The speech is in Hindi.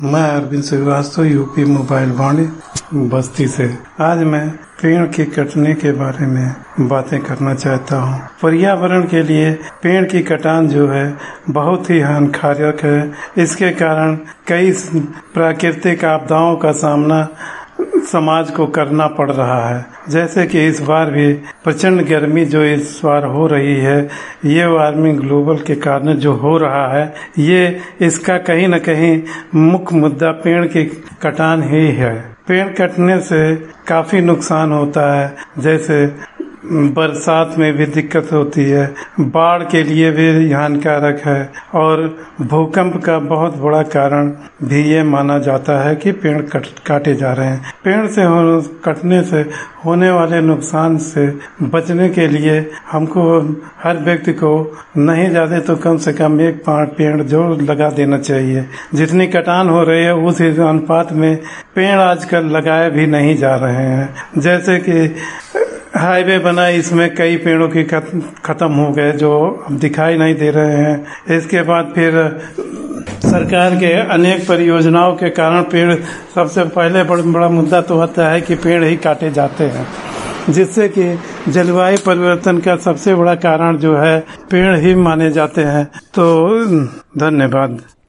मैं अरविंद श्रीवास्तव यूपी मोबाइल वाणी बस्ती से। आज मैं पेड़ के कटने के बारे में बातें करना चाहता हूँ। पर्यावरण के लिए पेड़ की कटान जो है बहुत ही हानिकारक है। इसके कारण कई प्राकृतिक आपदाओं का सामना समाज को करना पड़ रहा है। जैसे कि इस बार भी प्रचंड गर्मी जो इस बार हो रही है, ये वार्मिंग ग्लोबल के कारण जो हो रहा है, ये इसका कहीं न कहीं मुख्य मुद्दा पेड़ की कटान ही है। पेड़ कटने से काफी नुकसान होता है, जैसे बरसात में भी दिक्कत होती है, बाढ़ के लिए भी हानिकारक है और भूकंप का बहुत बड़ा कारण भी ये माना जाता है कि पेड़ काटे जा रहे हैं। पेड़ से कटने से होने वाले नुकसान से बचने के लिए हमको हर व्यक्ति को नहीं ज्यादा तो कम से कम एक पेड़ जो लगा देना चाहिए। जितनी कटान हो रही है उस अनुपात में पेड़ आजकल लगाए भी नहीं जा रहे हैं। जैसे कि हाईवे बना, इसमें कई पेड़ों की खत्म हो गए जो अब दिखाई नहीं दे रहे हैं। इसके बाद फिर सरकार के अनेक परियोजनाओं के कारण पेड़, सबसे पहले बड़ा मुद्दा तो होता है कि पेड़ ही काटे जाते हैं, जिससे कि जलवायु परिवर्तन का सबसे बड़ा कारण जो है पेड़ ही माने जाते हैं। तो धन्यवाद।